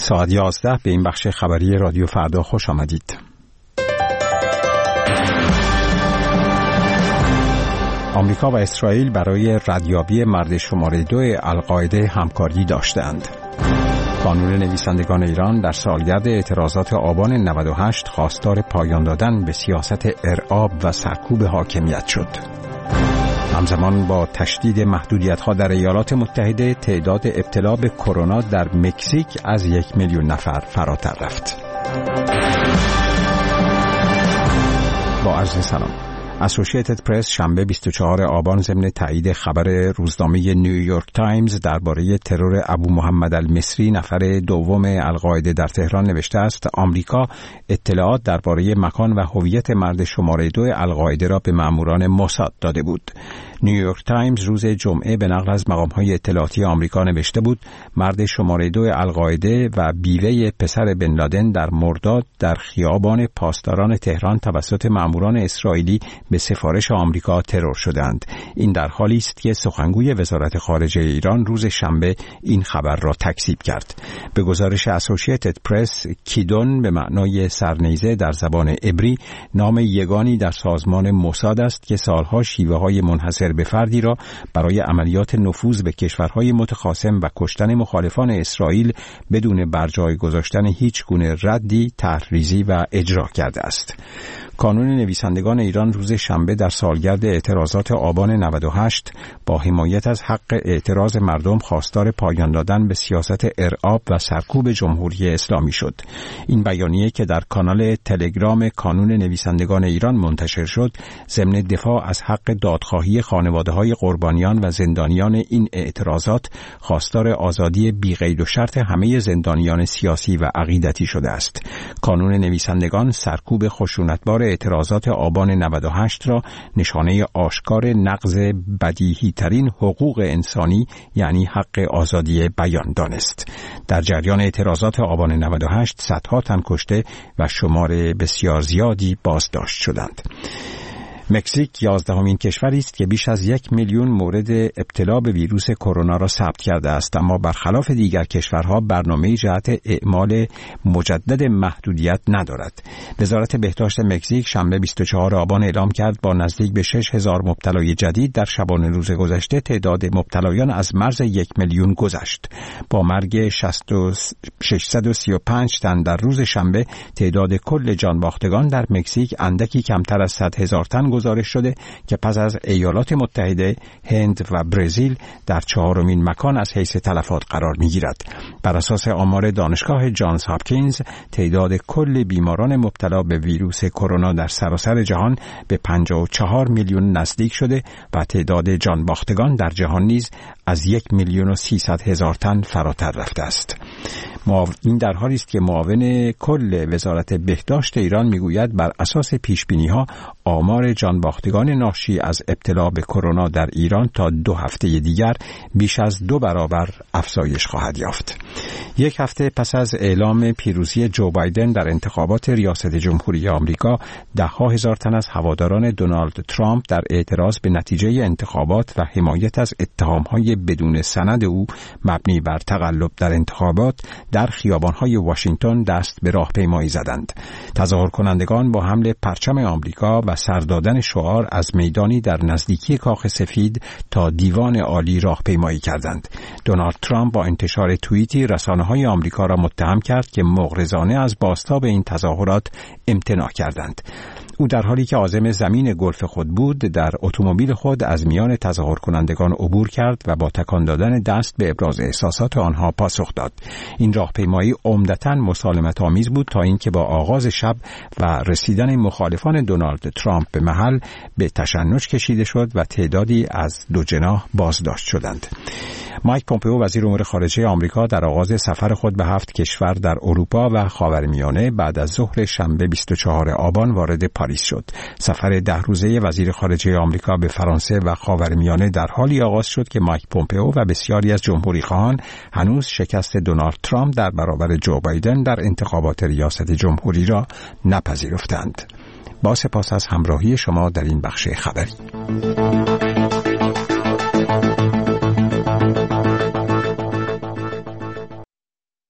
ساعت 11 به این بخش خبری رادیو فردا خوش آمدید. آمریکا و اسرائیل برای ردیابی مرد شماره 2 القاعده همکاری داشتند. کانون نویسندگان ایران در سالگرد اعتراضات آبان 98 خواستار پایان دادن به سیاست ارعاب و سرکوب حاکمیت شد. همزمان با تشدید محدودیت‌ها در ایالات متحده، تعداد ابتلا به کرونا در مکزیک از 1 میلیون نفر فراتر رفت. با عرض سلام. اسوسییتد پرس شنبه 24 آبان ضمن تایید خبر روزنامه نیویورک تایمز درباره ترور ابو محمد المصری نفر دوم القاعده در تهران نوشته است: آمریکا اطلاعات درباره مکان و هویت مرد شماره 2 القاعده را به ماموران موساد داده بود. نیویورک تایمز روز جمعه به نقل از مقام‌های اطلاعاتی آمریکا نوشته بود مرد شماره 2 القاعده و بیوه پسر بن لادن در مرداد در خیابان پاسداران تهران توسط ماموران اسرائیلی به سفارش آمریکا ترور شدند. این در حالی است که سخنگوی وزارت خارجه ایران روز شنبه این خبر را تکذیب کرد. به گزارش اسوسییتد پرس، کیدون به معنای سرنیزه در زبان عبری نام یگانی در سازمان موساد است که سالها شیوه‌های منحصر به فردی را برای عملیات نفوذ به کشورهای متخاصم و کشتن مخالفان اسرائیل بدون برجای گذاشتن هیچ گونه ردی، طرح‌ریزی و اجرا کرده است. کانون نویسندگان ایران روز شنبه در سالگرد اعتراضات آبان 98 با حمایت از حق اعتراض مردم خواستار پایان دادن به سیاست ارعاب و سرکوب جمهوری اسلامی شد. این بیانیه که در کانال تلگرام کانون نویسندگان ایران منتشر شد، ضمن دفاع از حق دادخواهی خانواده‌های قربانیان و زندانیان این اعتراضات، خواستار آزادی بی‌قید و شرط همه زندانیان سیاسی و عقیدتی شده است. کانون نویسندگان سرکوب خشونتبار اعتراضات آبان 98 را نشانه آشکار نقض بدیهی ترین حقوق انسانی یعنی حق آزادی بیان دانست. در جریان اعتراضات آبان 98 صدها تن کشته و شمار بسیار زیادی بازداشت شدند. مکزیک 11مین کشوری است که بیش از 1 میلیون مورد ابتلا به ویروس کرونا را ثبت کرده است، اما برخلاف دیگر کشورها برنامه جهت اعمال مجدد محدودیت ندارد. وزارت بهداشت مکزیک شنبه 24 آبان اعلام کرد با نزدیک به 6000 مبتلای جدید در شبانه روز گذشته تعداد مبتلایان از مرز 1 میلیون گذشت. با مرگ 635 تن در روز شنبه، تعداد کل جانباختگان در مکزیک اندکی کمتر از 100,000 تن گزارش شده که پس از ایالات متحده، هند و برزیل در 4مین مکان از حیث تلفات قرار می‌گیرد. بر اساس آمار دانشگاه جانز هاپکینز، تعداد کل بیماران مبتلا به ویروس کرونا در سراسر جهان به 54 میلیون نزدیک شده و تعداد جانباختگان در جهان نیز از 1,300,000 تن فراتر رفته است. این در حالی است که معاون کل وزارت بهداشت ایران میگوید بر اساس پیشبینی‌ها آمار جانباختگان ناشی از ابتلا به کرونا در ایران تا 2 هفته دیگر بیش از 2 برابر افزایش خواهد یافت. 1 هفته پس از اعلام پیروزی جو بایدن در انتخابات ریاست جمهوری آمریکا، 10,000 تن از هواداران دونالد ترامپ در اعتراض به نتیجه انتخابات و حمایت از اتهام‌های بدون سند او مبنی بر تقلب در انتخابات در خیابان‌های واشنگتن دست به راهپیمایی زدند. تظاهر کنندگان با حمل پرچم آمریکا و سر دادن شعار از میدانی در نزدیکی کاخ سفید تا دیوان عالی راهپیمایی کردند. دونالد ترامپ با انتشار توییتی رسانه‌های آمریکا را متهم کرد که مغرضانه از بازتاب این تظاهرات امتناع کردند. او در حالی که عازم زمین گلف خود بود، در اتومبیل خود از میان تظاهر کنندگان عبور کرد و با تکان دادن دست به ابراز احساسات آنها پاسخ داد. این راهپیمایی عمدتاً مسالمت آمیز بود تا اینکه با آغاز شب و رسیدن مخالفان دونالد ترامپ به محل به تشنج کشیده شد و تعدادی از دو جناح بازداشت شدند. مایک پومپئو وزیر امور خارجه آمریکا در آغاز سفر خود به 7 کشور در اروپا و خاورمیانه بعد از ظهر شنبه 24 آبان وارد پاریس شد. سفر 10 روزه وزیر خارجه آمریکا به فرانسه و خاورمیانه در حالی آغاز شد که مایک پومپئو و بسیاری از جمهوری‌خواهان هنوز شکست دونالد ترامپ در برابر جو بایدن در انتخابات ریاست جمهوری را نپذیرفتند. با سپاس از همراهی شما در این بخش خبری.